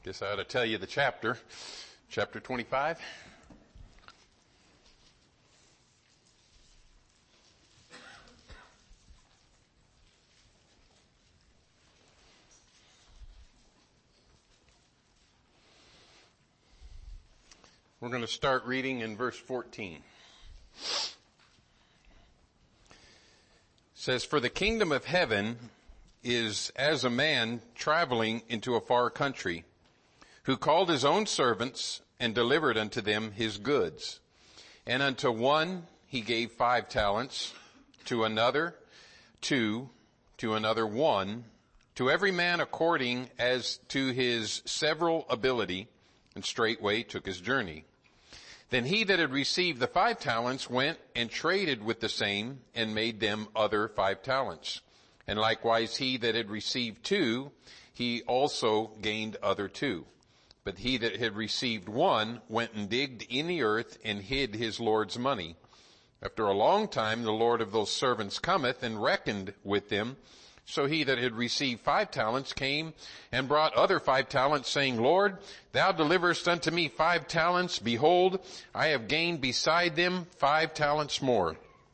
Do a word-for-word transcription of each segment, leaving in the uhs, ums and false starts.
Guess I ought to tell you the chapter. Chapter twenty-five. We're going to start reading in verse fourteen. It says, "For the kingdom of heaven is as a man traveling into a far country, who called his own servants and delivered unto them his goods. And unto one he gave five talents, to another two, to another one, to every man according as to his several ability, and straightway took his journey. Then he that had received the five talents went and traded with the same, and made them other five talents. And likewise he that had received two, he also gained other two. But he that had received one went and digged in the earth and hid his Lord's money. After a long time the Lord of those servants cometh and reckoned with them. So he that had received five talents came and brought other five talents, saying, Lord, thou deliverest unto me five talents. Behold, I have gained beside them five talents more.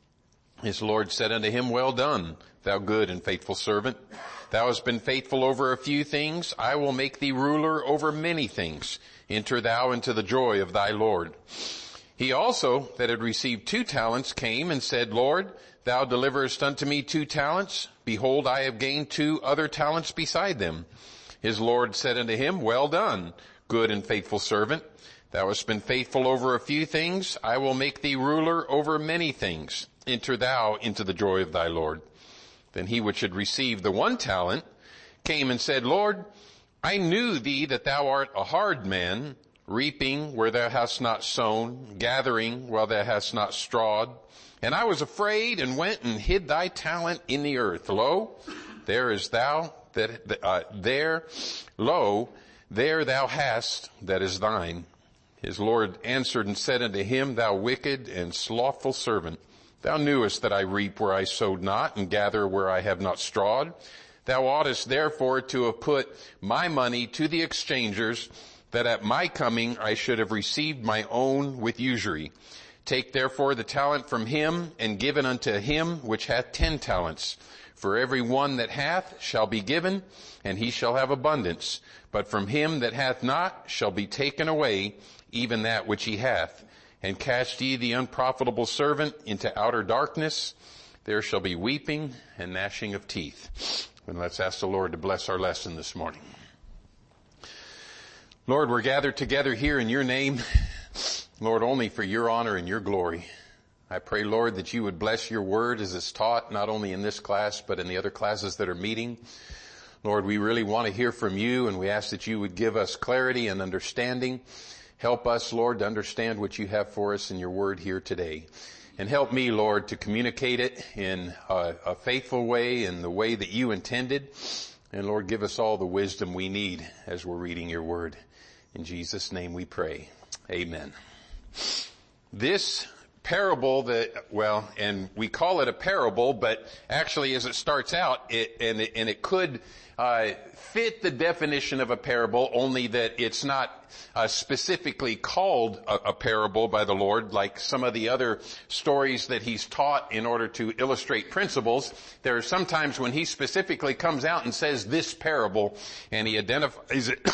His Lord said unto him, Well done, thou good and faithful servant. Thou hast been faithful over a few things. I will make thee ruler over many things. Enter thou into the joy of thy Lord. He also that had received two talents came and said, Lord, thou deliverest unto me two talents. Behold, I have gained two other talents beside them. His Lord said unto him, Well done, good and faithful servant. Thou hast been faithful over a few things. I will make thee ruler over many things. Enter thou into the joy of thy Lord. Then he which had received the one talent came and said, Lord, I knew thee that thou art a hard man, reaping where thou hast not sown, gathering where thou hast not strawed. And I was afraid and went and hid thy talent in the earth. Lo, there is thou that, uh, there, lo, there thou hast that is thine. His Lord answered and said unto him, Thou wicked and slothful servant, thou knewest that I reap where I sowed not, and gather where I have not strawed. Thou oughtest therefore to have put my money to the exchangers, that at my coming I should have received my own with usury. Take therefore the talent from him, and give it unto him which hath ten talents. For every one that hath shall be given, and he shall have abundance. But from him that hath not shall be taken away even that which he hath. And cast ye the unprofitable servant into outer darkness. There shall be weeping and gnashing of teeth. And let's ask the Lord to bless our lesson this morning. Lord, we're gathered together here in your name, Lord, only for your honor and your glory. I pray, Lord, that you would bless your word as it's taught, not only in this class, but in the other classes that are meeting. Lord, we really want to hear from you, and we ask that you would give us clarity and understanding. Help us, Lord, to understand what you have for us in your word here today. And help me, Lord, to communicate it in a, a faithful way, in the way that you intended. And Lord, give us all the wisdom we need as we're reading your word. In Jesus' name we pray. Amen. This parable that, well, and we call it a parable, but actually as it starts out, it, and it, and it could uh, fit the definition of a parable, only that it's not uh, specifically called a, a parable by the Lord, like some of the other stories that he's taught in order to illustrate principles. There are sometimes when he specifically comes out and says this parable, and he identifies it.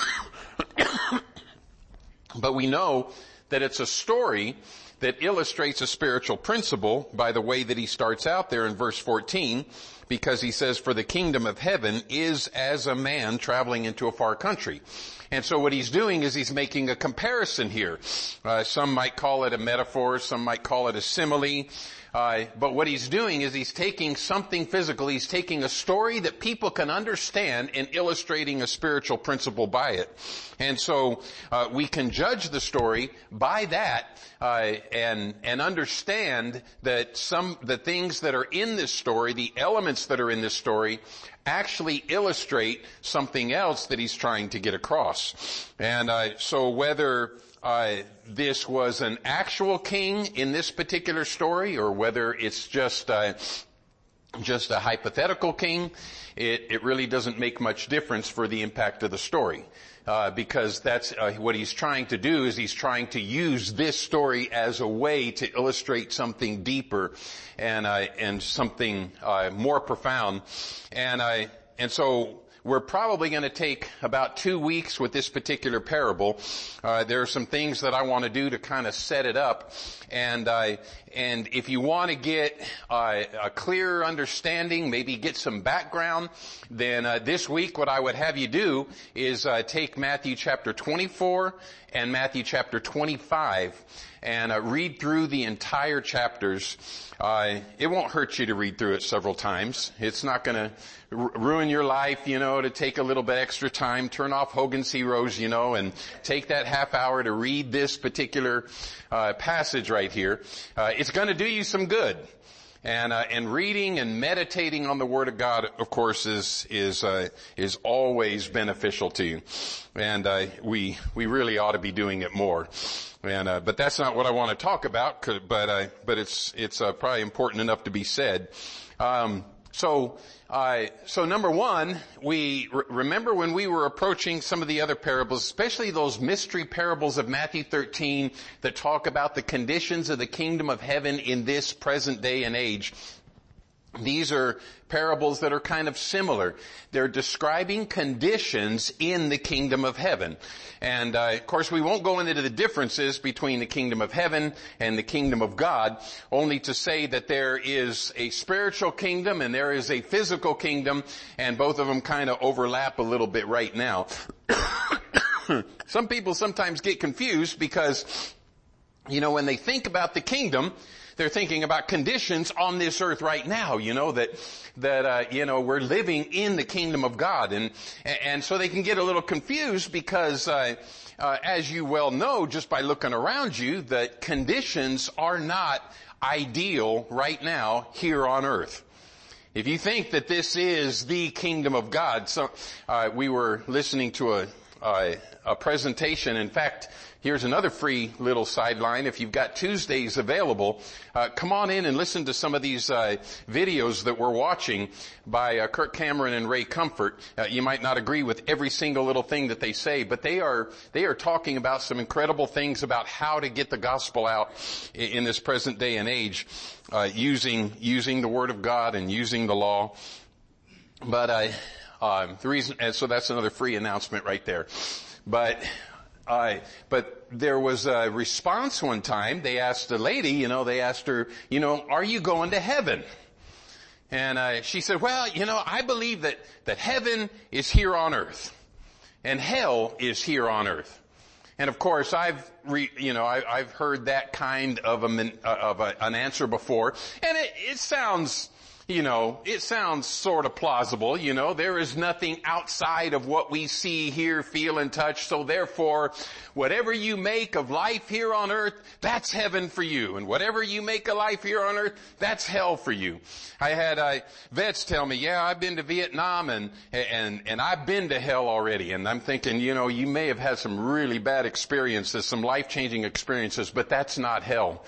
But we know that it's a story that illustrates a spiritual principle by the way that he starts out there in verse fourteen, because he says, for the kingdom of heaven is as a man traveling into a far country. And so what he's doing is he's making a comparison here. Uh, some might call it a metaphor, some might call it a simile. Uh, but what he's doing is he's taking something physical, he's taking a story that people can understand and illustrating a spiritual principle by it. And so uh, we can judge the story by that uh, and and understand that some the things that are in this story, the elements that are in this story, actually illustrate something else that he's trying to get across. And uh, so whether uh, this was an actual king in this particular story, or whether it's just uh, just a hypothetical king, it, it really doesn't make much difference for the impact of the story. Uh, because that's uh, what he's trying to do is he's trying to use this story as a way to illustrate something deeper and uh, and something uh, more profound. And I and so we're probably going to take about two weeks with this particular parable. Uh, there are some things that I want to do to kind of set it up. And I, and if you want to get uh, a clearer understanding, maybe get some background, then uh, this week what I would have you do is uh, take Matthew chapter twenty-four and Matthew chapter twenty-five and uh, read through the entire chapters. Uh, it won't hurt you to read through it several times. It's not going to r- ruin your life, you know, to take a little bit extra time, turn off Hogan's Heroes, you know, and take that half hour to read this particular uh, passage right here. Uh, it's going to do you some good. And, uh, and reading and meditating on the Word of God, of course, is, is, uh, is always beneficial to you. And, uh, we, we really ought to be doing it more. And, uh, but that's not what I want to talk about, but, uh, but it's, it's, uh, probably important enough to be said. Um, so, uh, so number one, we re- remember when we were approaching some of the other parables, especially those mystery parables of Matthew thirteen that talk about the conditions of the kingdom of heaven in this present day and age. These are parables that are kind of similar. They're describing conditions in the kingdom of heaven. And, uh, of course, we won't go into the differences between the kingdom of heaven and the kingdom of God, only to say that there is a spiritual kingdom and there is a physical kingdom, and both of them kind of overlap a little bit right now. Some people sometimes get confused because, you know, when they think about the kingdom, they're thinking about conditions on this earth right now, you know, that, that, uh, you know, we're living in the kingdom of God. And, and so they can get a little confused because, uh, uh, as you well know, just by looking around you, that conditions are not ideal right now here on earth. If you think that this is the kingdom of God, so, uh, we were listening to a, uh, a presentation. In fact, here's another free little sideline. If you've got Tuesdays available, uh, come on in and listen to some of these uh, videos that we're watching by uh, Kirk Cameron and Ray Comfort. Uh, you might not agree with every single little thing that they say, but they are they are talking about some incredible things about how to get the gospel out in, in this present day and age, uh, using using the Word of God and using the law. But I, uh, the reason, and so that's another free announcement right there. But. Uh, but there was a response one time. They asked a lady, you know, they asked her, you know, are you going to heaven? And uh, she said, well, you know, I believe that, that heaven is here on earth and hell is here on earth. And of course, I've, re, you know, I, I've heard that kind of, a, of a, an answer before, and it, it sounds, you know, it sounds sort of plausible, you know, there is nothing outside of what we see, hear, feel, and touch, so therefore, whatever you make of life here on earth, that's heaven for you, and whatever you make of life here on earth, that's hell for you. I had, uh, vets tell me, yeah, I've been to Vietnam, and, and, and I've been to hell already, and I'm thinking, you know, you may have had some really bad experiences, some life-changing experiences, but that's not hell.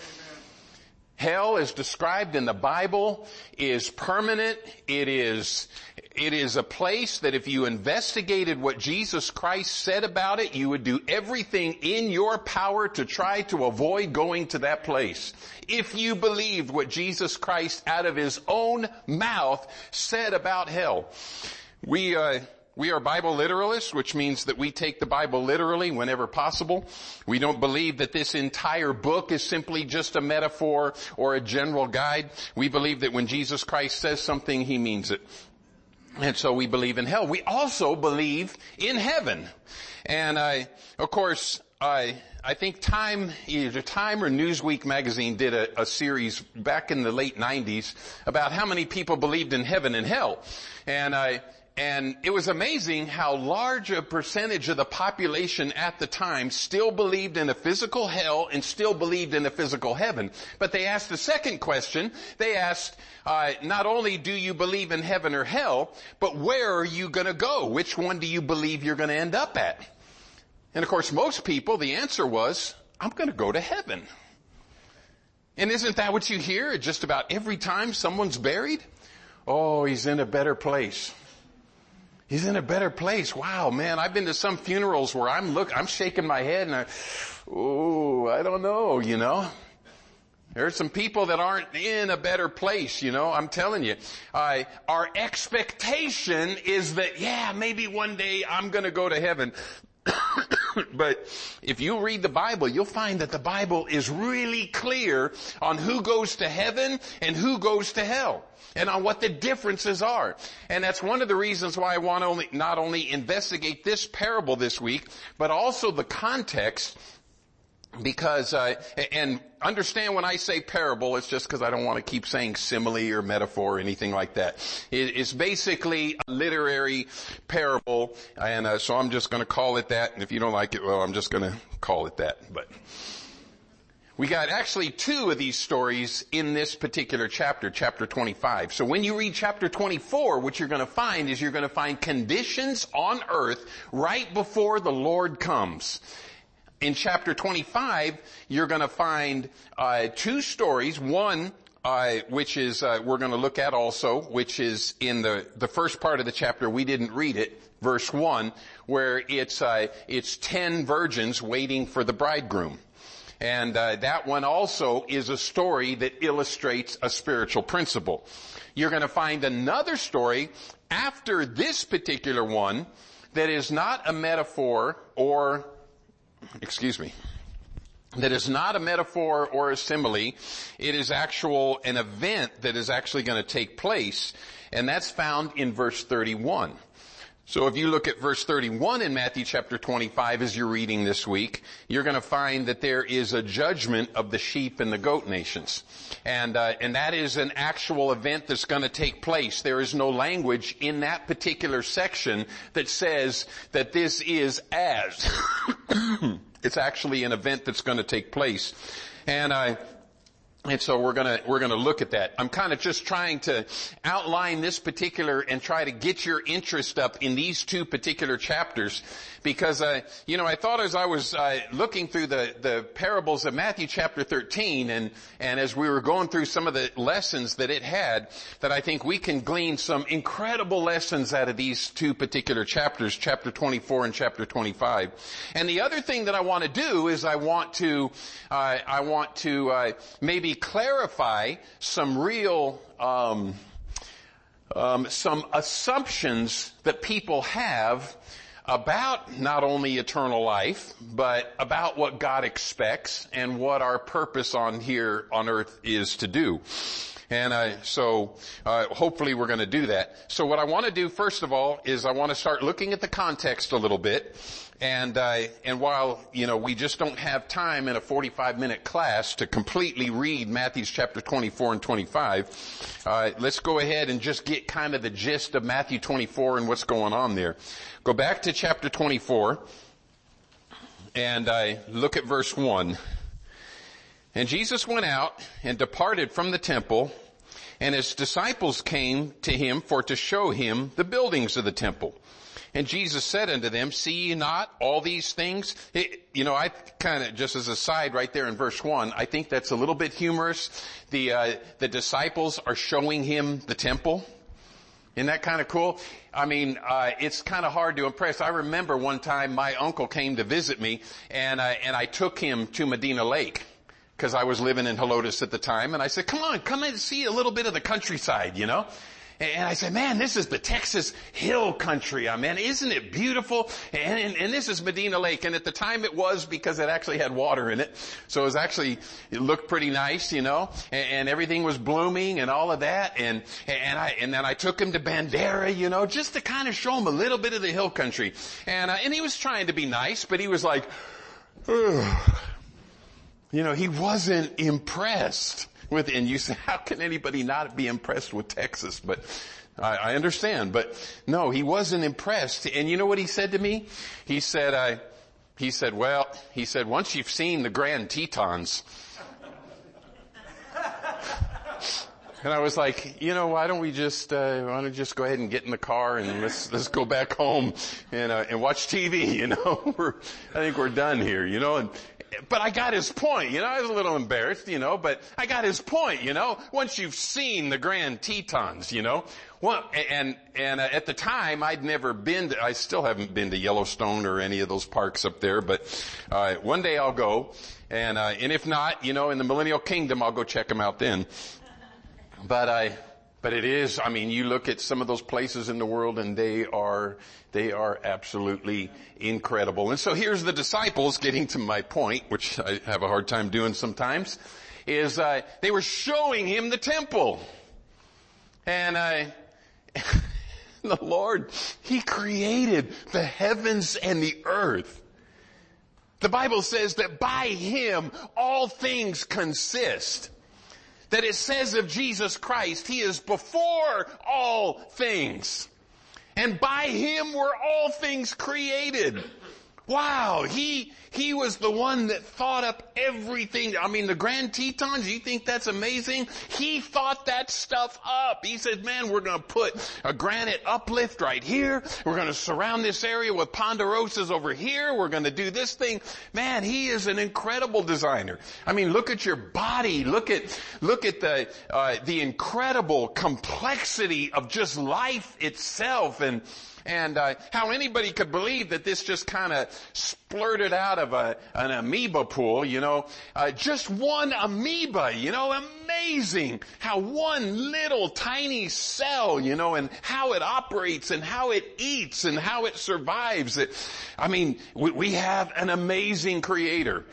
Hell, as described in the Bible, is permanent. It is, it is a place that if you investigated what Jesus Christ said about it, you would do everything in your power to try to avoid going to that place. If you believed what Jesus Christ out of His own mouth said about hell. We, uh, We are Bible literalists, which means that we take the Bible literally whenever possible. We don't believe that this entire book is simply just a metaphor or a general guide. We believe that when Jesus Christ says something, He means it. And so we believe in hell. We also believe in heaven. And I, of course, I, I think Time, either Time or Newsweek magazine did a, a series back in the late nineties about how many people believed in heaven and hell. And I, And it was amazing how large a percentage of the population at the time still believed in a physical hell and still believed in a physical heaven. But they asked the second question. They asked, uh, not only do you believe in heaven or hell, but where are you going to go? Which one do you believe you're going to end up at? And of course, most people, the answer was, I'm going to go to heaven. And isn't that what you hear just about every time someone's buried? Oh, he's in a better place. He's in a better place. Wow, man, I've been to some funerals where I'm look, I'm shaking my head and I, oh, I don't know, you know. There's some people that aren't in a better place, you know, I'm telling you. Uh, our expectation is that, yeah, maybe one day I'm gonna go to heaven. But if you read the Bible, you'll find that the Bible is really clear on who goes to heaven and who goes to hell, and on what the differences are. And that's one of the reasons why I want to only, not only investigate this parable this week, but also the context. Because, uh, and understand when I say parable, it's just because I don't want to keep saying simile or metaphor or anything like that. It, it's basically a literary parable, and uh, so I'm just going to call it that. And if you don't like it, well, I'm just going to call it that. But we got actually two of these stories in this particular chapter, chapter twenty-five. So when you read chapter twenty-four, what you're going to find is you're going to find conditions on earth right before the Lord comes. In chapter twenty-five, you're going to find uh, two stories. One, uh, which is uh, we're going to look at also, which is in the the first part of the chapter. We didn't read it, verse one, where it's uh, it's ten virgins waiting for the bridegroom, and uh, that one also is a story that illustrates a spiritual principle. You're going to find another story after this particular one that is not a metaphor or Excuse me. That is not a metaphor or a simile. It is actual, an event that is actually going to take place. And that's found in verse thirty-one. So if you look at verse thirty-one in Matthew chapter twenty-five as you're reading this week, you're going to find that there is a judgment of the sheep and the goat nations. And, uh, and that is an actual event that's going to take place. There is no language in that particular section that says that this is as. It's actually an event that's going to take place. And I, And so we're gonna, we're gonna look at that. I'm kind of just trying to outline this particular and try to get your interest up in these two particular chapters because, uh, you know, I thought as I was, uh, looking through the, the parables of Matthew chapter thirteen and, and as we were going through some of the lessons that it had, that I think we can glean some incredible lessons out of these two particular chapters, chapter twenty-four and chapter twenty-five. And the other thing that I want to do is I want to, uh, I want to, uh, maybe clarify some real, um, um, some assumptions that people have about not only eternal life, but about what God expects and what our purpose on here on earth is to do. And uh, so uh, hopefully we're going to do that. So what I want to do first of all is I want to start looking at the context a little bit. And uh, and while, you know, we just don't have time in a forty-five minute class to completely read Matthew's chapter twenty-four and twenty-five, uh, let's go ahead and just get kind of the gist of Matthew twenty-four and what's going on there. Go back to chapter twenty-four and uh, look at verse one. And Jesus went out and departed from the temple, and his disciples came to him for to show him the buildings of the temple. And Jesus said unto them, see ye not all these things? It, you know, I kind of, just as a side right there in verse one, I think that's a little bit humorous. The, uh, the disciples are showing him the temple. Isn't that kind of cool? I mean, uh, it's kind of hard to impress. I remember one time my uncle came to visit me, and, uh, and I took him to Medina Lake, because I was living in Helotes at the time, and I said, come on, come and see a little bit of the countryside, you know? And I said, man, this is the Texas hill country. I mean, isn't it beautiful? And, and, and this is Medina Lake. And at the time it was because it actually had water in it. So it was actually, it looked pretty nice, you know, and, and everything was blooming and all of that. And, and I, and then I took him to Bandera, you know, just to kind of show him a little bit of the hill country. And, uh, and he was trying to be nice, but he was like, ugh. You know, he wasn't impressed with it. And you say, how can anybody not be impressed with Texas? But I, I understand. But no, he wasn't impressed. And you know what he said to me? He said, I, he said, well, he said, once you've seen the Grand Tetons, And I was like, you know, why don't we just, uh, why don't we just go ahead and get in the car and let's, let's go back home and, uh, and watch T V, you know? We're, I think we're done here, you know? And, but I got his point, you know? I was a little embarrassed, you know, but I got his point, you know? Once you've seen the Grand Tetons, you know? Well, and, and uh, at the time I'd never been to, I still haven't been to Yellowstone or any of those parks up there, but, uh, one day I'll go. And, uh, and if not, you know, in the Millennial Kingdom, I'll go check them out then. But I, but it is, I mean, you look at some of those places in the world and they are, they are absolutely incredible. And so here's the disciples getting to my point, which I have a hard time doing sometimes, is, uh, they were showing him the temple. And I, the Lord, He created the heavens and the earth. The Bible says that by Him all things consist. That it says of Jesus Christ, He is before all things. And by Him were all things created. Wow, He, He was the one that thought up everything. I mean, the Grand Tetons, you think that's amazing? He thought that stuff up. He said, man, we're gonna put a granite uplift right here. We're gonna surround this area with ponderosas over here. We're gonna do this thing. Man, He is an incredible designer. I mean, look at your body. Look at, look at the, uh, the incredible complexity of just life itself. And, And uh, how anybody could believe that this just kind of splurted out of a, an amoeba pool, you know, uh, just one amoeba, you know, amazing how one little tiny cell, you know, and how it operates and how it eats and how it survives. It, I mean, we, we have an amazing Creator.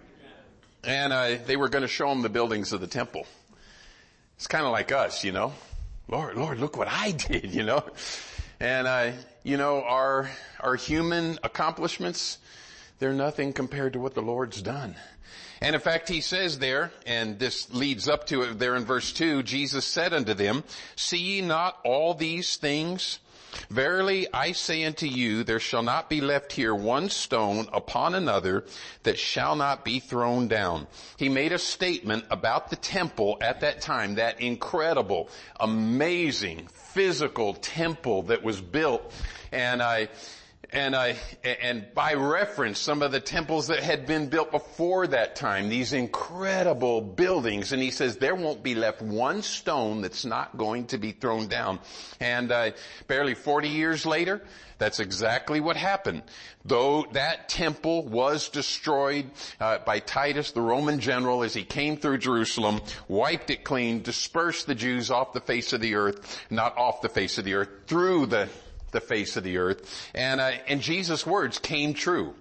And uh, they were going to show him the buildings of the temple. It's kind of like us, you know. Lord, Lord, look what I did, you know. And, uh, you know, our, our human accomplishments, they're nothing compared to what the Lord's done. And in fact, He says there, and this leads up to it there in verse two, Jesus said unto them, see ye not all these things? Verily I say unto you, there shall not be left here one stone upon another that shall not be thrown down. He made a statement about the temple at that time, that incredible, amazing, physical temple that was built. And I, and I, and by reference, some of the temples that had been built before that time, these incredible buildings. And He says there won't be left one stone that's not going to be thrown down. And uh, barely forty years later, that's exactly what happened. Though that temple was destroyed uh, by Titus, the Roman general, as he came through Jerusalem, wiped it clean, dispersed the Jews off the face of the earth, not off the face of the earth, through the the face of the earth. And, uh, and Jesus' words came true.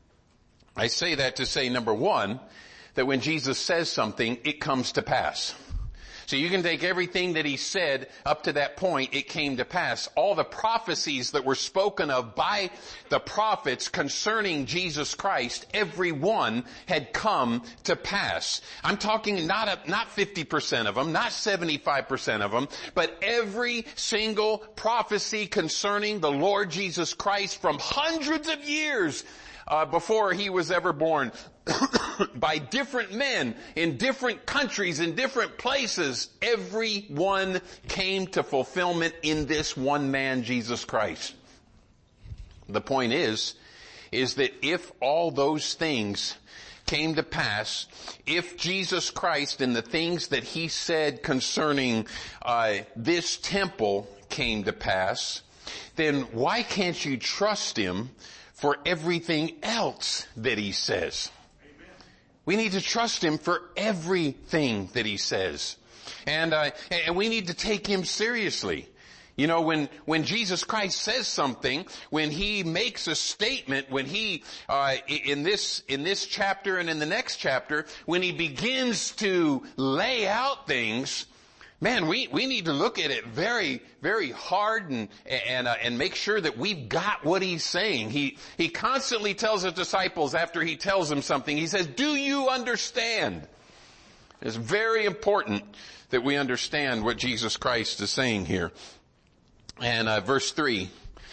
I say that to say, number one, that when Jesus says something, it comes to pass. So you can take everything that He said up to that point, it came to pass. All the prophecies that were spoken of by the prophets concerning Jesus Christ, every one had come to pass. I'm talking not a, not fifty percent of them, not seventy-five percent of them, but every single prophecy concerning the Lord Jesus Christ from hundreds of years Uh, before He was ever born, by different men in different countries, in different places, every one came to fulfillment in this one man, Jesus Christ. The point is, is that if all those things came to pass, if Jesus Christ and the things that He said concerning uh, this temple came to pass, then why can't you trust Him for everything else that He says? Amen. We need to trust Him for everything that He says. And, uh, and we need to take Him seriously. You know, when, when Jesus Christ says something, when He makes a statement, when He, uh, in this, in this chapter and in the next chapter, when He begins to lay out things, man, we, we need to look at it very, very hard and, and, uh, and make sure that we've got what He's saying. He, he constantly tells His disciples after He tells them something, He says, do you understand? It's very important that we understand what Jesus Christ is saying here. And, uh, verse three,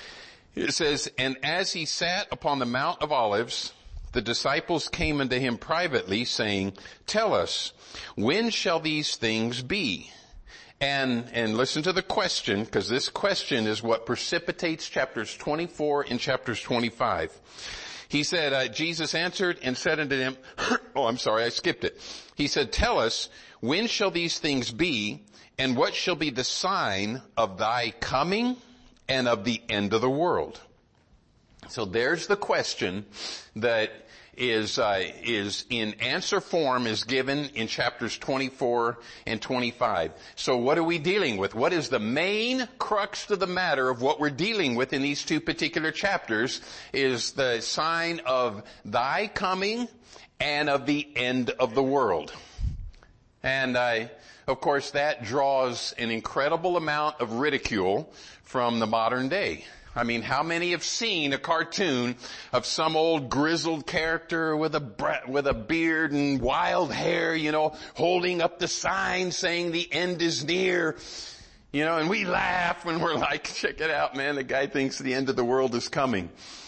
it says, and as He sat upon the Mount of Olives, the disciples came unto Him privately, saying, tell us, when shall these things be? And, and listen to the question, because this question is what precipitates chapters twenty-four and chapters twenty-five. He said, uh, Jesus answered and said unto them, oh, I'm sorry, I skipped it. He said, tell us, when shall these things be, and what shall be the sign of thy coming and of the end of the world? So there's the question that is uh, is in answer form is given in chapters twenty-four and twenty-five. So what are we dealing with? What is the main crux to the matter of what we're dealing with in these two particular chapters is the sign of thy coming and of the end of the world. And I, of course, that draws an incredible amount of ridicule from the modern day. I mean, how many have seen a cartoon of some old grizzled character with a with a beard and wild hair, you know, holding up the sign saying the end is near, you know, and we laugh when we're like, check it out, man, the guy thinks the end of the world is coming.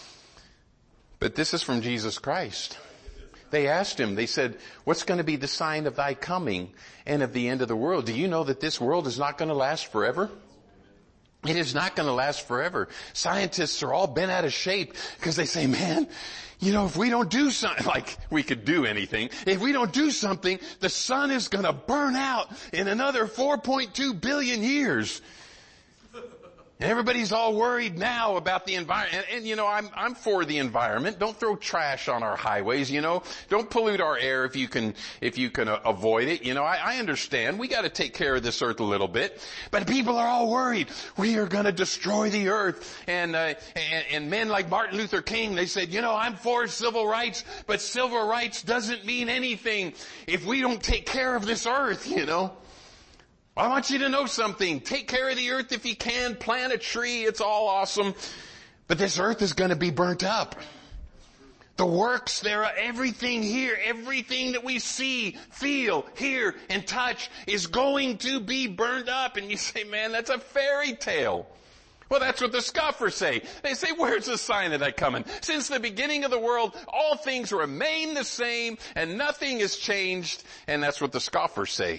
But this is from Jesus Christ. They asked him, they said, what's going to be the sign of thy coming and of the end of the world? Do you know that this world is not going to last forever? It is not going to last forever. Scientists are all bent out of shape because they say, man, you know, if we don't do something, like we could do anything, if we don't do something, the sun is going to burn out in another four point two billion years. Everybody's all worried now about the environment. And, and, you know, I'm, I'm for the environment. Don't throw trash on our highways, you know. Don't pollute our air if you can, if you can uh, avoid it. You know, I, I understand. We gotta take care of this earth a little bit. But people are all worried. We are gonna destroy the earth. And, uh, and, and men like Martin Luther King, they said, you know, I'm for civil rights, but civil rights doesn't mean anything if we don't take care of this earth, you know. I want you to know something. Take care of the earth if you can. Plant a tree. It's all awesome. But this earth is going to be burnt up. The works there, everything here, everything that we see, feel, hear, and touch is going to be burned up. And you say, man, that's a fairy tale. Well, that's what the scoffers say. They say, where's the sign of that coming? Since the beginning of the world, all things remain the same and nothing has changed. And that's what the scoffers say.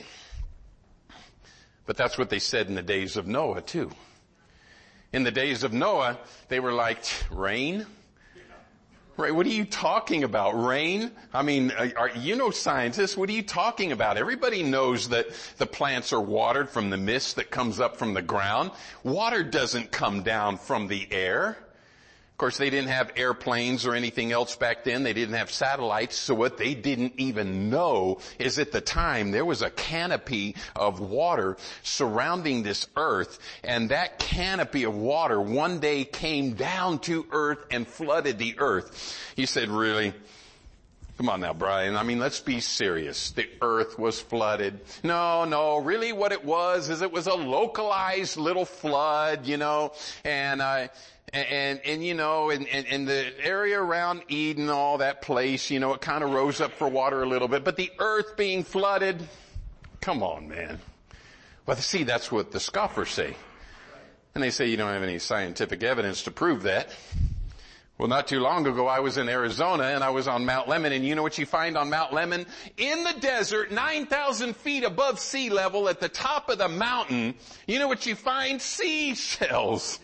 But that's what they said in the days of Noah, too. In the days of Noah, they were like, rain? Right, what are you talking about? Rain? I mean, are, you know scientists, what are you talking about? Everybody knows that the plants are watered from the mist that comes up from the ground. Water doesn't come down from the air. Of course, they didn't have airplanes or anything else back then. They didn't have satellites. So what they didn't even know is at the time there was a canopy of water surrounding this earth. And that canopy of water one day came down to earth and flooded the earth. He said, really? Come on now, Brian. I mean, let's be serious. The earth was flooded. No, no, really what it was is it was a localized little flood, you know, and, uh, And, and, and, you know, in, in, in the area around Eden, all that place, you know, it kind of rose up for water a little bit. But the earth being flooded, come on, man. Well, see, that's what the scoffers say. And they say you don't have any scientific evidence to prove that. Well, not too long ago, I was in Arizona and I was on Mount Lemmon, and you know what you find on Mount Lemmon? In the desert, nine thousand feet above sea level at the top of the mountain, you know what you find? Seashells.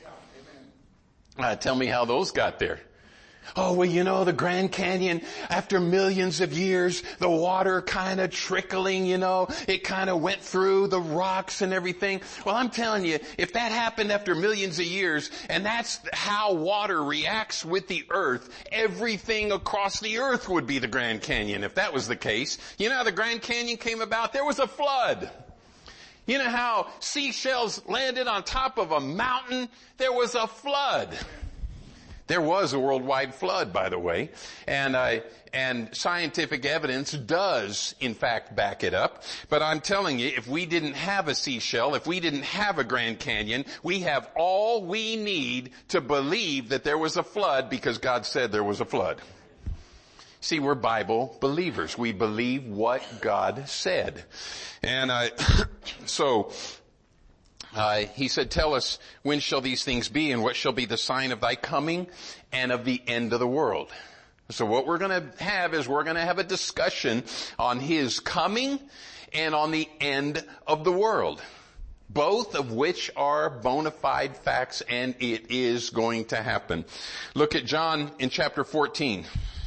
Uh, tell me how those got there. Oh, well, you know, the Grand Canyon, after millions of years, the water kind of trickling, you know, it kind of went through the rocks and everything. Well, I'm telling you, if that happened after millions of years, and that's how water reacts with the earth, everything across the earth would be the Grand Canyon if that was the case. You know how the Grand Canyon came about? There was a flood. You know how seashells landed on top of a mountain? There was a flood. There was a worldwide flood, by the way, and uh, and scientific evidence does, in fact, back it up. But I'm telling you, if we didn't have a seashell, if we didn't have a Grand Canyon, we have all we need to believe that there was a flood because God said there was a flood. See, we're Bible believers. We believe what God said. And I, so, uh, he said, tell us, when shall these things be, and what shall be the sign of thy coming and of the end of the world? So what we're going to have is we're going to have a discussion on his coming and on the end of the world. both of which are bona fide facts, and it is going to happen. Look at John in chapter fourteen.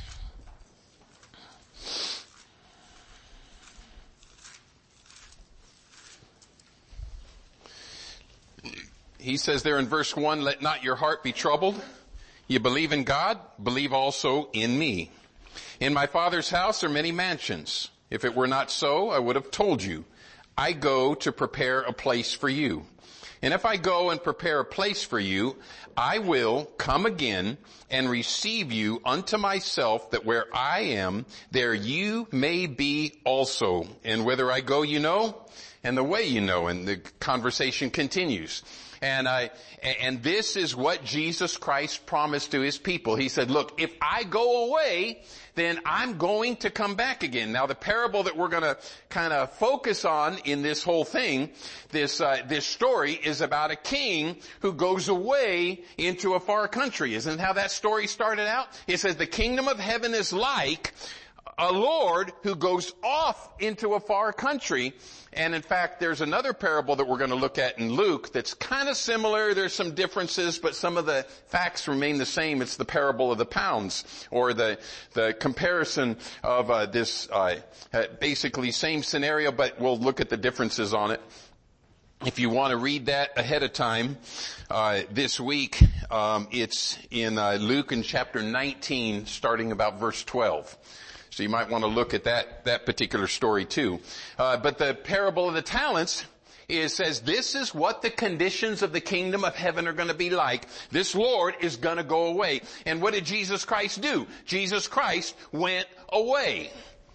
He says there in verse one, let not your heart be troubled. You believe in God, believe also in me. In my Father's house are many mansions. If it were not so, I would have told you. I go to prepare a place for you. And if I go and prepare a place for you, I will come again and receive you unto myself, that where I am, there you may be also. And whither I go, you know, and the way you know. And the conversation continues. And I, and this is what Jesus Christ promised to his people. He said, look, if I go away, then I'm going to come back again. Now the parable that we're going to kind of focus on in this whole thing, this, uh, this story is about a king who goes away into a far country. Isn't how that story started out? It says the kingdom of heaven is like a Lord who goes off into a far country. And in fact, there's another parable that we're going to look at in Luke that's kind of similar. There's some differences, but some of the facts remain the same. It's the parable of the pounds, or the the comparison of uh, this uh, basically same scenario, but we'll look at the differences on it. If you want to read that ahead of time, uh, this week, um, it's in uh, Luke in chapter nineteen, starting about verse twelve. So you might want to look at that, that particular story too. Uh, but the parable of the talents is, says this is what the conditions of the kingdom of heaven are going to be like. This Lord is going to go away. And what did Jesus Christ do? Jesus Christ went away.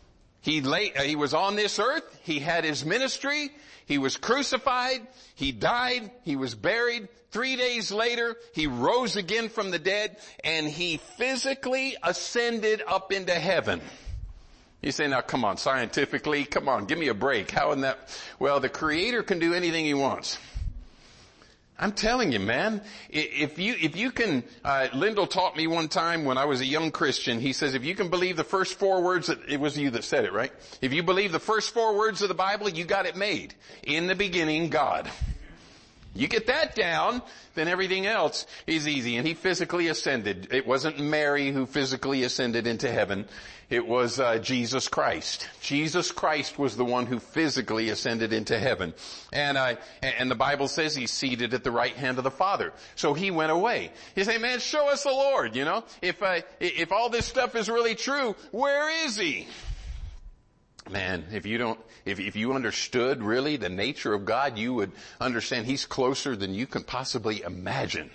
He lay, uh, he was on this earth. He had his ministry. He was crucified. He died. He was buried. Three days later, he rose again from the dead, and he physically ascended up into heaven. You say, now come on, scientifically, come on, give me a break. How in that? Well, the Creator can do anything he wants. I'm telling you, man, if you, if you can, uh, Lyndall taught me one time when I was a young Christian, he says, if you can believe the first four words, that, it was you that said it, right? If you believe the first four words of the Bible, you got it made. In the beginning, God. You get that down, then everything else is easy. And he physically ascended. It wasn't Mary who physically ascended into heaven. It was uh, Jesus Christ. Jesus Christ was the one who physically ascended into heaven. And uh, and the Bible says he's seated at the right hand of the Father. So he went away. You say, man, show us the Lord, you know. If uh, if all this stuff is really true, where is he? Man, if you don't, if, if you understood really the nature of God, you would understand he's closer than you can possibly imagine.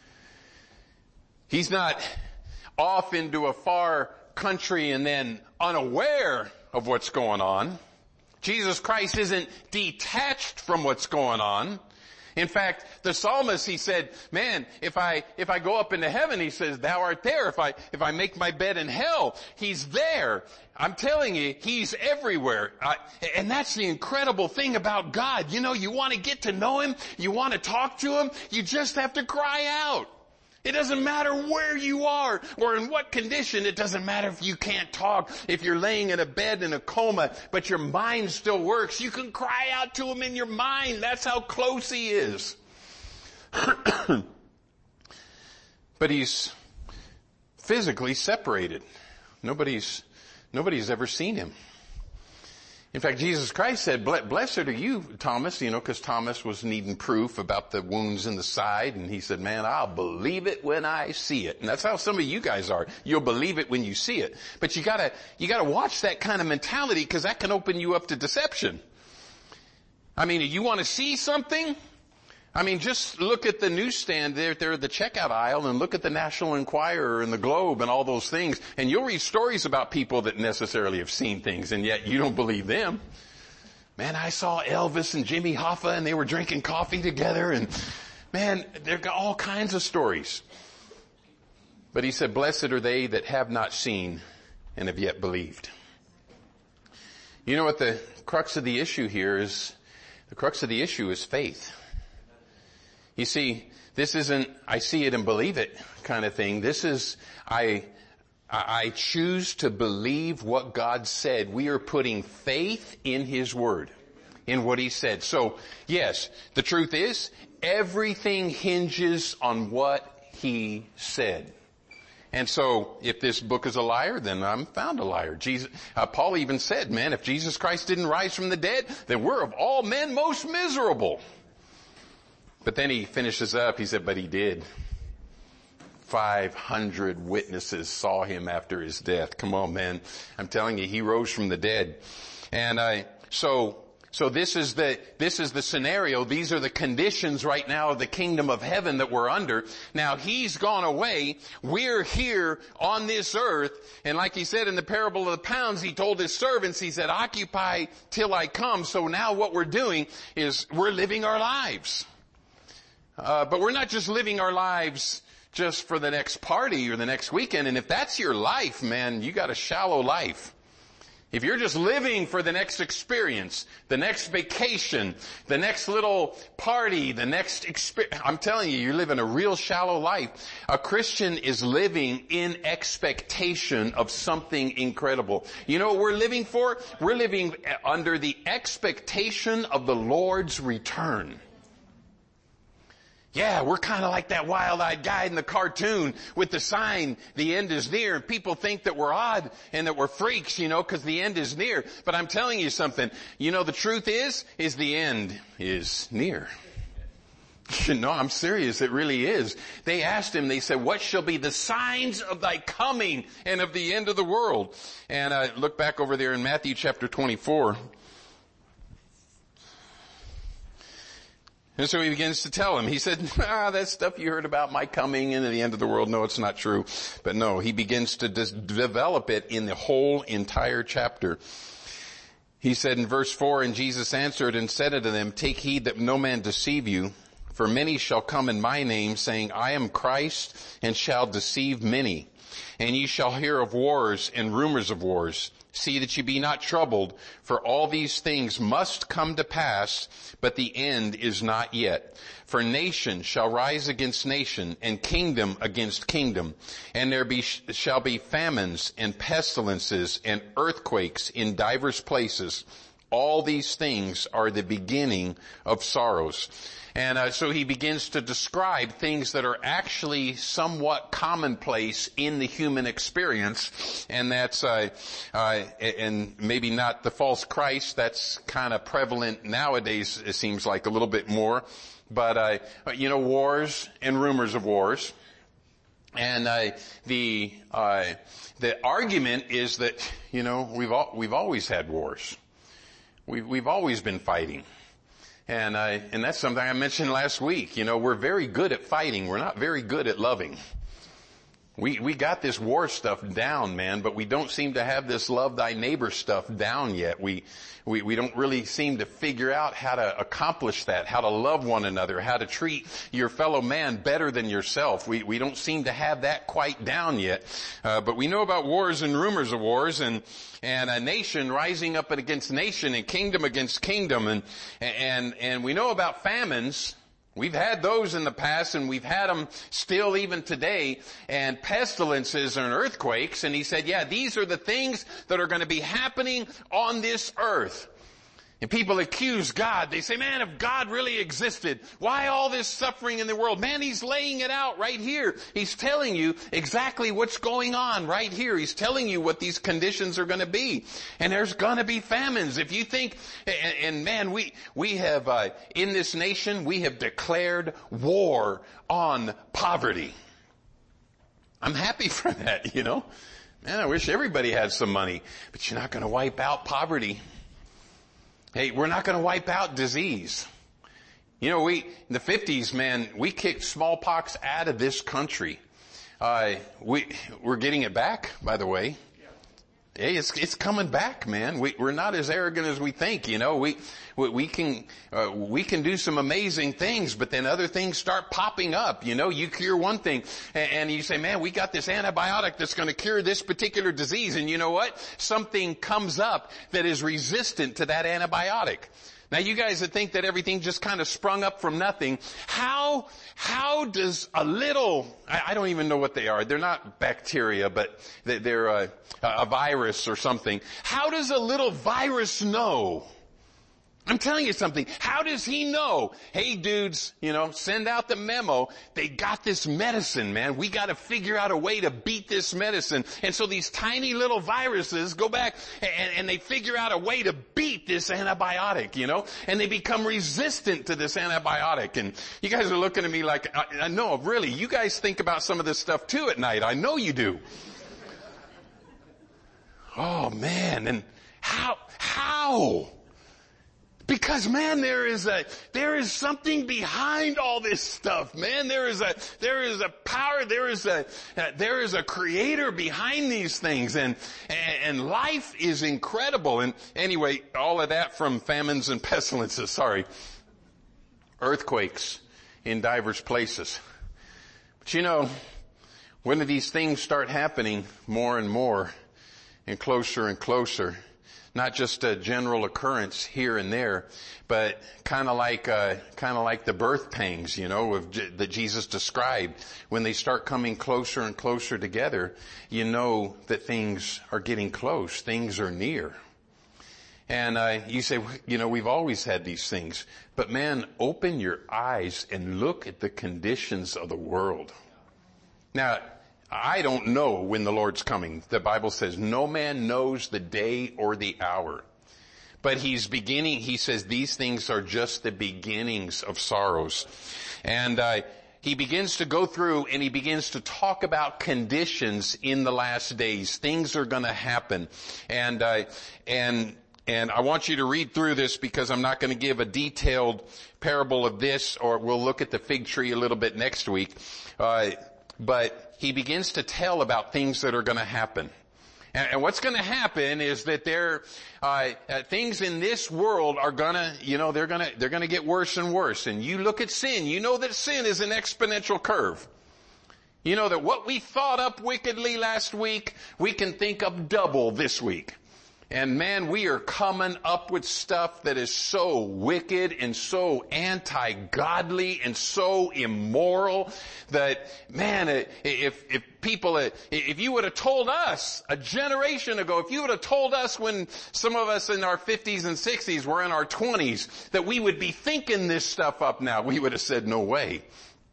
He's not off into a far country and then unaware of what's going on. Jesus Christ isn't detached from what's going on. In fact, the psalmist, he said, man, if I, if I go up into heaven, he says, thou art there. If I, if I make my bed in hell, he's there. I'm telling you, he's everywhere. I, and that's the incredible thing about God. You know, you want to get to know him. You want to talk to him. You just have to cry out. It doesn't matter where you are or in what condition. It doesn't matter if you can't talk, if you're laying in a bed in a coma, but your mind still works. You can cry out to him in your mind. That's how close he is. But he's physically separated. Nobody's, nobody's ever seen him. In fact, Jesus Christ said, blessed are you, Thomas, you know, because Thomas was needing proof about the wounds in the side. And he said, man, I'll believe it when I see it. And that's how some of you guys are. You'll believe it when you see it. But you gotta, you gotta watch that kind of mentality, because that can open you up to deception. I mean, you want to see something? I mean, just look at the newsstand there, there at the checkout aisle, and look at the National Enquirer and the Globe and all those things, and you'll read stories about people that necessarily have seen things, and yet you don't believe them. Man, I saw Elvis and Jimmy Hoffa, and they were drinking coffee together, and man, there are all kinds of stories. But he said, blessed are they that have not seen and have yet believed. You know what the crux of the issue here is? The crux of the issue is faith. You see, this isn't, I see it and believe it kind of thing. This is, I, I choose to believe what God said. We are putting faith in his word. in what he said. So, yes, the truth is, everything hinges on what he said. And so, if this book is a liar, then I'm found a liar. Jesus, uh, Paul even said, man, if Jesus Christ didn't rise from the dead, then we're of all men most miserable. But then he finishes up, he said, but he did. five hundred witnesses saw him after his death. Come on, man. I'm telling you, he rose from the dead. And I, so, so this is the, this is the scenario. These are the conditions right now of the kingdom of heaven that we're under. Now, he's gone away. We're here on this earth. And like he said in the parable of the pounds, he told his servants, he said, occupy till I come. So now what we're doing is we're living our lives. Uh, but we're not just living our lives just for the next party or the next weekend. And if that's your life, man, you got a shallow life. If you're just living for the next experience, the next vacation, the next little party, the next experience, I'm telling you, you're living a real shallow life. A Christian is living in expectation of something incredible. You know what we're living for? We're living under the expectation of the Lord's return. Yeah, we're kind of like that wild-eyed guy in the cartoon with the sign, the end is near. And people think that we're odd and that we're freaks, you know, because the end is near. But I'm telling you something. You know, the truth is, is the end is near. No, I'm serious. It really is. They asked him, they said, what shall be the signs of thy coming and of the end of the world? And I uh, look back over there in Matthew chapter twenty-four. And so he begins to tell him. He said, ah, that stuff you heard about my coming and the end of the world, no, it's not true. But no, he begins to dis- develop it in the whole entire chapter. He said in verse four, and Jesus answered and said unto them, take heed that no man deceive you, for many shall come in my name, saying, I am Christ, and shall deceive many. And ye shall hear of wars and rumors of wars. See that ye be not troubled, for all these things must come to pass, but the end is not yet. For nation shall rise against nation, and kingdom against kingdom. And there be, shall be famines and pestilences and earthquakes in divers places. All these things are the beginning of sorrows. And uh, so he begins to describe things that are actually somewhat commonplace in the human experience. And that's, uh, uh, and maybe not the false Christ. That's kind of prevalent nowadays, it seems like, a little bit more. But, uh, you know, wars and rumors of wars. And uh, the uh, the argument is that, you know, we've all, we've always had wars. We've, we've always been fighting. And, uh, and that's something I mentioned last week. You know, we're very good at fighting. We're not very good at loving. We, we got this war stuff down, man, but we don't seem to have this love thy neighbor stuff down yet. We, we, we don't really seem to figure out how to accomplish that, how to love one another, how to treat your fellow man better than yourself. We, we don't seem to have that quite down yet. Uh, but we know about wars and rumors of wars and, and a nation rising up against nation and kingdom against kingdom. And, and, and we know about famines. We've had those in the past, and we've had them still even today, and pestilences and earthquakes. And he said, yeah, these are the things that are going to be happening on this earth. And people accuse God. They say, man, if God really existed, why all this suffering in the world? Man, he's laying it out right here. He's telling you exactly what's going on right here. He's telling you what these conditions are going to be. And there's going to be famines. If you think, and, and man, we, we have, uh, in this nation, we have declared war on poverty. I'm happy for that, you know. Man, I wish everybody had some money, but you're not going to wipe out poverty. Hey, we're not going to wipe out disease. You know, we, in the fifties, man, we kicked smallpox out of this country. Uh, we, we're getting it back, by the way. Hey, it's, it's coming back, man. We, we're not as arrogant as we think, you know. We, we, we can, uh, we can do some amazing things, but then other things start popping up, you know. You cure one thing, and, and you say, man, we got this antibiotic that's going to cure this particular disease, and you know what? Something comes up that is resistant to that antibiotic. Now you guys that think that everything just kind of sprung up from nothing, how, how does a little, I, I don't even know what they are. They're not bacteria, but they're a, a virus or something. How does a little virus know I'm telling you something. How does he know? Hey dudes, you know, send out the memo. They got this medicine, man. We got to figure out a way to beat this medicine. And so these tiny little viruses go back and, and they figure out a way to beat this antibiotic, you know, and they become resistant to this antibiotic. And you guys are looking at me like, I, I know, really, you guys think about some of this stuff too at night. I know you do. Oh man. And how, how? Because man, there is a, there is something behind all this stuff, man. There is a, there is a power, there is a, uh, there is a creator behind these things, and, and, and life is incredible. And anyway, all of that from famines and pestilences, sorry. Earthquakes in diverse places. But you know, when these things start happening more and more and closer and closer, not just a general occurrence here and there, but kind of like, uh, kind of like the birth pangs, you know, of J- that Jesus described. When they start coming closer and closer together, you know that things are getting close. Things are near. And, uh, you say, you know, we've always had these things. But man, open your eyes and look at the conditions of the world. Now, I don't know when the Lord's coming. The Bible says no man knows the day or the hour. But he's beginning, he says these things are just the beginnings of sorrows. And uh, he begins to go through and he begins to talk about conditions in the last days. Things are going to happen. And uh, and and I want you to read through this because I'm not going to give a detailed parable of this, or we'll look at the fig tree a little bit next week. Uh, but he begins to tell about things that are going to happen. And, and what's going to happen is that there, uh, uh, things in this world are going to, you know, they're going to, they're going to get worse and worse. And you look at sin, you know that sin is an exponential curve. You know that what we thought up wickedly last week, we can think up double this week. And man, we are coming up with stuff that is so wicked and so anti-godly and so immoral that, man, if, if people, if you would have told us a generation ago, if you would have told us when some of us in our fifties and sixties were in our twenties that we would be thinking this stuff up now, we would have said no way.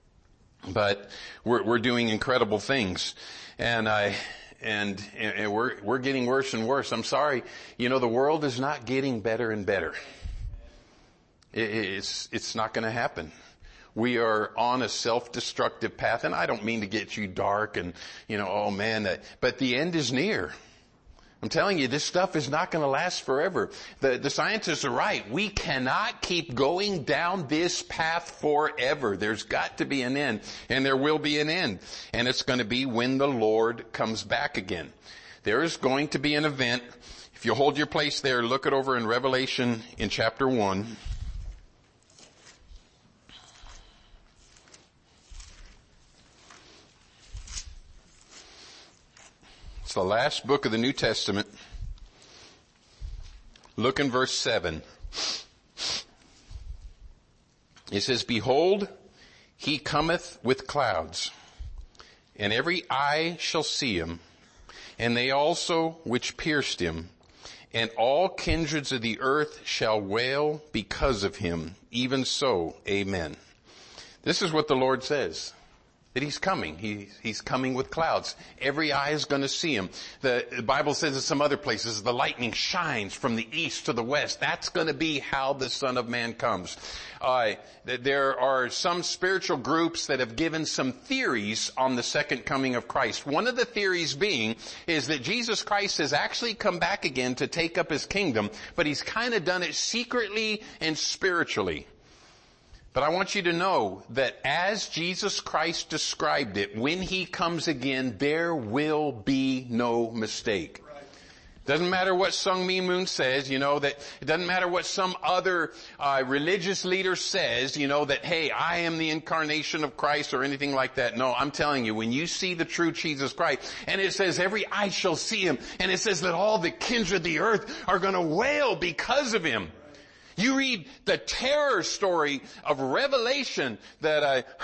But we're, we're doing incredible things. And I, And, and we're, we're getting worse and worse. I'm sorry. You know, the world is not getting better and better. It, it's, it's not going to happen. We are on a self-destructive path, and I don't mean to get you dark and, you know, oh man, that, but the end is near. I'm telling you, this stuff is not going to last forever. The, the scientists are right. We cannot keep going down this path forever. There's got to be an end, and there will be an end. And it's going to be when the Lord comes back again. There is going to be an event. If you hold your place there, look it over in Revelation in chapter one. It's the last book of the New Testament. Look in verse seven. It says, "Behold, he cometh with clouds, and every eye shall see him, and they also which pierced him, and all kindreds of the earth shall wail because of him. Even so, amen." This is what the Lord says. That he's coming. He, he's coming with clouds. Every eye is going to see him. The, the Bible says in some other places, the lightning shines from the east to the west. That's going to be how the Son of Man comes. Uh, there are some spiritual groups that have given some theories on the second coming of Christ. One of the theories being is that Jesus Christ has actually come back again to take up his kingdom, but he's kind of done it secretly and spiritually. But I want you to know that as Jesus Christ described it, when he comes again, there will be no mistake. Doesn't matter what Sung Mi Moon says, you know, that it doesn't matter what some other uh, religious leader says, you know, that, hey, I am the incarnation of Christ or anything like that. No, I'm telling you, when you see the true Jesus Christ, and it says every eye shall see him, and it says that all the kindred of the earth are going to wail because of him. You read the terror story of Revelation that uh,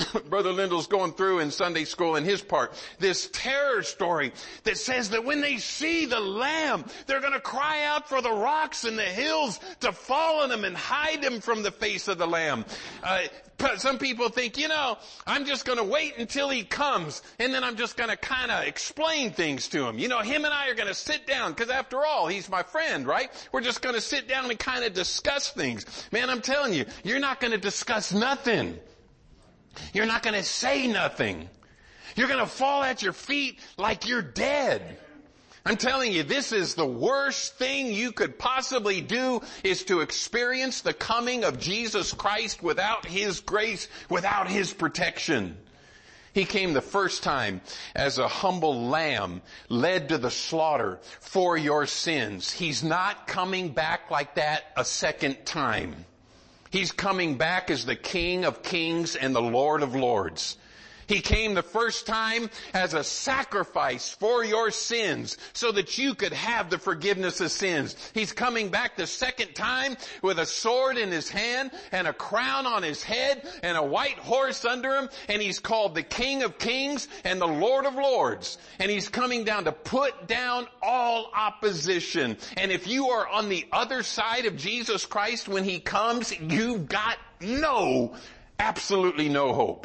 Brother Lindell's going through in Sunday school in his part, this terror story that says that when they see the Lamb, they're going to cry out for the rocks and the hills to fall on them and hide them from the face of the Lamb. Uh, some people think, you know, I'm just going to wait until he comes, and then I'm just going to kind of explain things to him. You know, him and I are going to sit down, because after all, he's my friend, right? We're just going to sit down and kind of discuss things. Man, I'm telling you, you're not going to discuss nothing. You're not going to say nothing. You're going to fall at your feet like you're dead. I'm telling you, this is the worst thing you could possibly do, is to experience the coming of Jesus Christ without His grace, without His protection. He came the first time as a humble lamb led to the slaughter for your sins. He's not coming back like that a second time. He's coming back as the King of Kings and the Lord of Lords. He came the first time as a sacrifice for your sins so that you could have the forgiveness of sins. He's coming back the second time with a sword in his hand and a crown on his head and a white horse under him, and he's called the King of Kings and the Lord of Lords. And he's coming down to put down all opposition. And if you are on the other side of Jesus Christ when he comes, you've got no, absolutely no hope.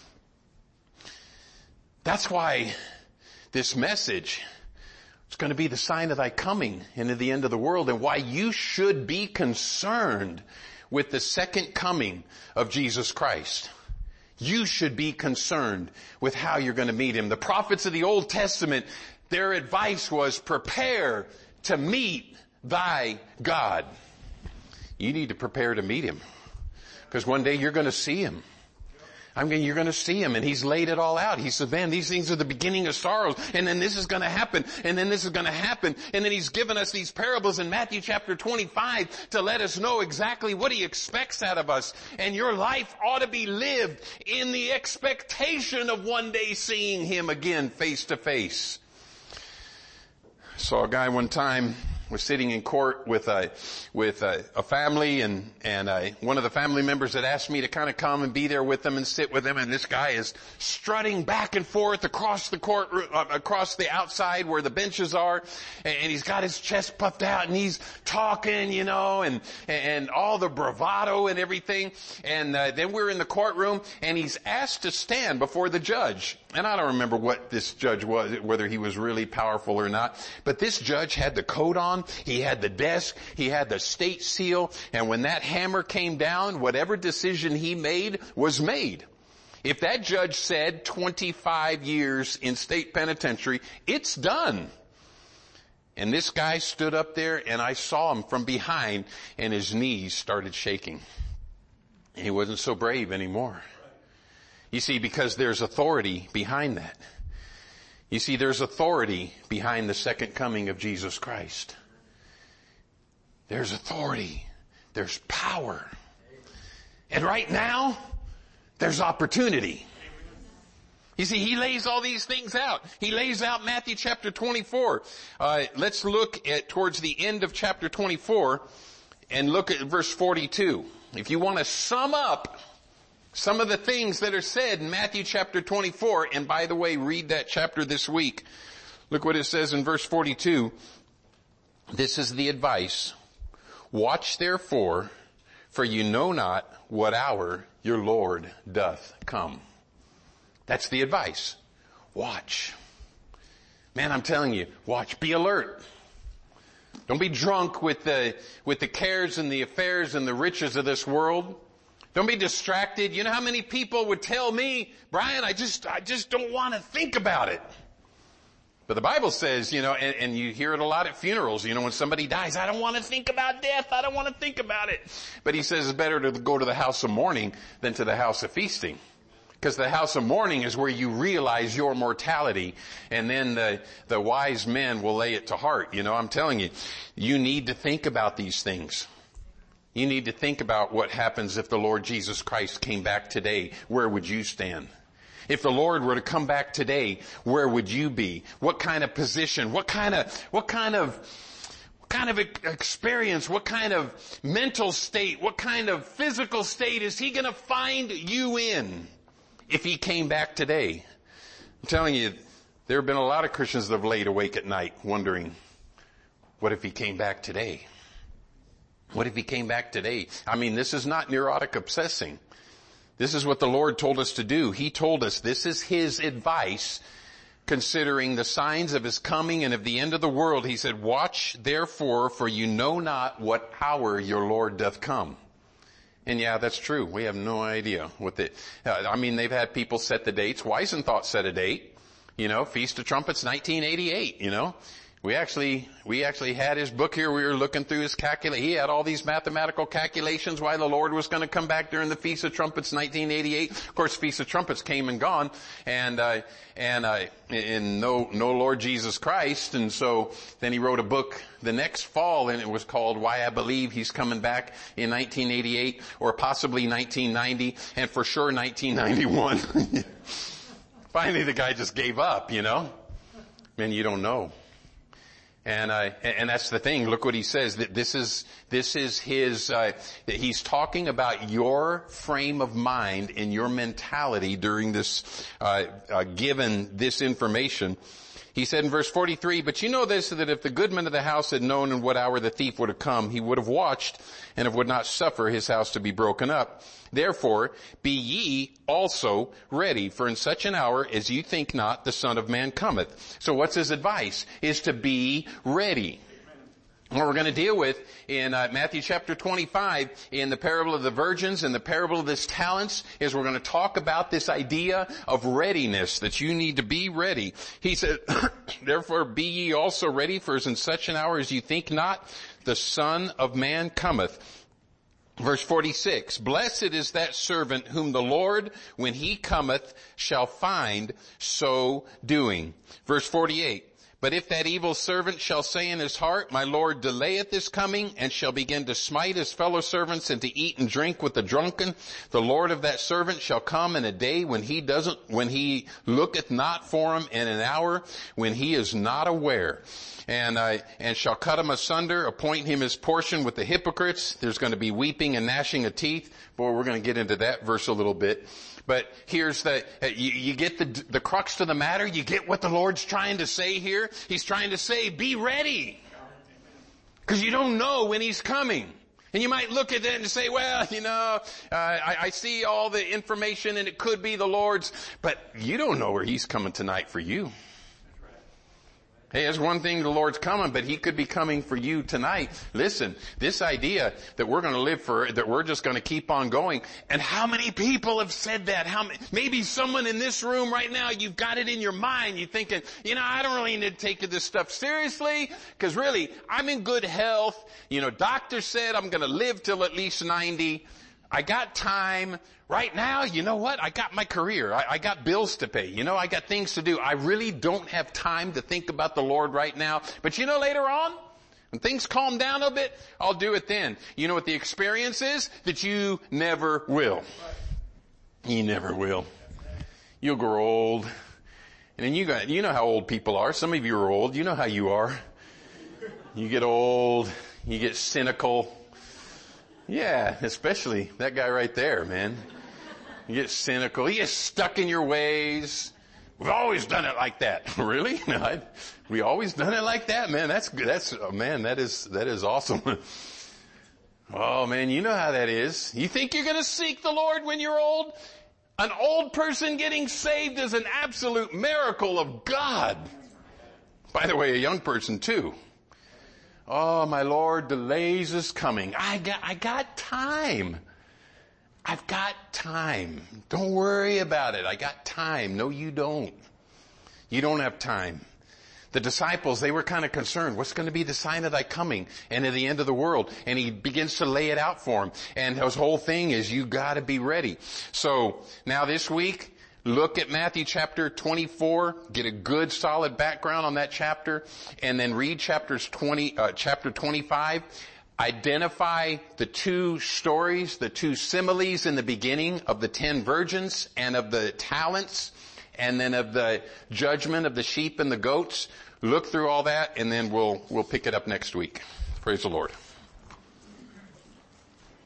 That's why this message is going to be the sign of thy coming into the end of the world, and why you should be concerned with the second coming of Jesus Christ. You should be concerned with how you're going to meet him. The prophets of the Old Testament, their advice was, prepare to meet thy God. You need to prepare to meet him, because one day you're going to see him. I mean, you're going to see him, and he's laid it all out. He said, man, these things are the beginning of sorrows, and then this is going to happen, and then this is going to happen. And then he's given us these parables in Matthew chapter twenty-five to let us know exactly what he expects out of us. And your life ought to be lived in the expectation of one day seeing him again face to face. I saw a guy one time was sitting in court with a with a, a family, and and uh, one of the family members had asked me to kind of come and be there with them and sit with them. And this guy is strutting back and forth across the court, uh, across the outside where the benches are, and, and he's got his chest puffed out, and he's talking, you know, and and all the bravado and everything. And uh, then we're in the courtroom, and he's asked to stand before the judge. And I don't remember what this judge was, whether he was really powerful or not. But this judge had the coat on, he had the desk, he had the state seal, and when that hammer came down, whatever decision he made was made. If that judge said twenty-five years in state penitentiary, it's done. And this guy stood up there, and I saw him from behind, and his knees started shaking. And he wasn't so brave anymore. You see, because there's authority behind that. You see, there's authority behind the second coming of Jesus Christ. There's authority. There's power. And right now, there's opportunity. You see, he lays all these things out. He lays out Matthew chapter twenty-four. Uh, let's look at towards the end of chapter twenty-four and look at verse forty-two. If you want to sum up some of the things that are said in Matthew chapter twenty-four, and by the way, read that chapter this week. Look what it says in verse forty-two. This is the advice. Watch therefore, for you know not what hour your Lord doth come. That's the advice. Watch. Man, I'm telling you, watch. Be alert. Don't be drunk with the, with the cares and the affairs and the riches of this world. Don't be distracted. You know how many people would tell me, Brian, I just, I just don't want to think about it. But the Bible says, you know, and, and you hear it a lot at funerals, you know, when somebody dies, I don't want to think about death. I don't want to think about it. But he says it's better to go to the house of mourning than to the house of feasting. Because the house of mourning is where you realize your mortality, and then the, the wise men will lay it to heart. You know, I'm telling you, you need to think about these things. You need to think about what happens if the Lord Jesus Christ came back today. Where would you stand? If the Lord were to come back today, where would you be? What kind of position? What kind of, what kind of, what kind of experience? What kind of mental state? What kind of physical state is he going to find you in? if he came back today. I'm telling you, there have been a lot of Christians that have laid awake at night wondering, what if he came back today? What if he came back today? I mean, this is not neurotic obsessing. This is what the Lord told us to do. He told us this is his advice considering the signs of his coming and of the end of the world. He said, watch therefore, for you know not what hour your Lord doth come. And yeah, that's true. We have no idea what the, uh, I mean, they've had people set the dates. Weisenthal set a date. You know, Feast of Trumpets, nineteen eighty-eight, you know. We actually, we actually had his book here. We were looking through his calculation. He had all these mathematical calculations why the Lord was going to come back during the Feast of Trumpets, nineteen eighty-eight. Of course, Feast of Trumpets came and gone, and, uh, and, uh, and no, no Lord Jesus Christ. And so then he wrote a book the next fall, and it was called Why I Believe He's Coming Back in nineteen eighty-eight, or possibly nineteen ninety, and for sure nineteen ninety-one. Finally, the guy just gave up, you know. Man, you don't know. And, uh, and that's the thing. Look what he says. That this is, this is his, uh, that he's talking about your frame of mind and your mentality during this, uh, uh, given this information. He said in verse forty-three, but you know this, that if the goodman of the house had known in what hour the thief would have come, he would have watched and would not suffer his house to be broken up. Therefore, be ye also ready, for in such an hour as you think not, the Son of Man cometh. So what's his advice? Is to be ready. What we're going to deal with in uh, Matthew chapter twenty-five, in the parable of the virgins and the parable of the talents, is we're going to talk about this idea of readiness, that you need to be ready. He said, therefore be ye also ready, for as in such an hour as you think not, the Son of Man cometh. Verse forty-six, blessed is that servant whom the Lord, when he cometh, shall find so doing. Verse forty-eight, but if that evil servant shall say in his heart, my Lord delayeth his coming, and shall begin to smite his fellow servants and to eat and drink with the drunken, the Lord of that servant shall come in a day when he doesn't, when he looketh not for him, in an hour when he is not aware. And, uh, and shall cut him asunder, appoint him his portion with the hypocrites. There's going to be weeping and gnashing of teeth. Boy, we're going to get into that verse a little bit. But here's the, uh, you, you get the, the crux to the matter. You get what the Lord's trying to say here. He's trying to say, be ready. Because you don't know when he's coming. And you might look at it and say, well, you know, uh, I, I see all the information and it could be the Lord's. But you don't know where he's coming tonight for you. Hey, there's one thing, the Lord's coming, but he could be coming for you tonight. Listen, this idea that we're going to live for, that we're just going to keep on going. And how many people have said that? How many, maybe someone in this room right now, you've got it in your mind. You're thinking, you know, I don't really need to take this stuff seriously, because really, I'm in good health. You know, doctor said I'm going to live till at least ninety. I got time. Right now, you know what? I got my career. I, I got bills to pay. You know, I got things to do. I really don't have time to think about the Lord right now. But you know, later on, when things calm down a bit, I'll do it then. You know what the experience is? That you never will. You never will. You'll grow old. And then you got, you know how old people are. Some of you are old. You know how you are. You get old. You get cynical. Yeah, especially that guy right there, man. You get cynical. He gets stuck in your ways. We've always done it like that. Really? No, I, we always done it like that, man. That's good. That's, oh, man, that is, that is awesome. Oh man, you know how that is. You think you're going to seek the Lord when you're old? An old person getting saved is an absolute miracle of God. By the way, a young person too. Oh, my Lord delays his coming. I got, I got time. I've got time. Don't worry about it. I got time. No, you don't. You don't have time. The disciples, they were kind of concerned. What's going to be the sign of thy coming and of the end of the world? And he begins to lay it out for them. And his whole thing is, you got to be ready. So now this week, look at Matthew chapter twenty-four, get a good solid background on that chapter, and then read chapters twenty, uh, chapter twenty-five. Identify the two stories, the two similes in the beginning of the ten virgins and of the talents, and then of the judgment of the sheep and the goats. Look through all that, and then we'll, we'll pick it up next week. Praise the Lord.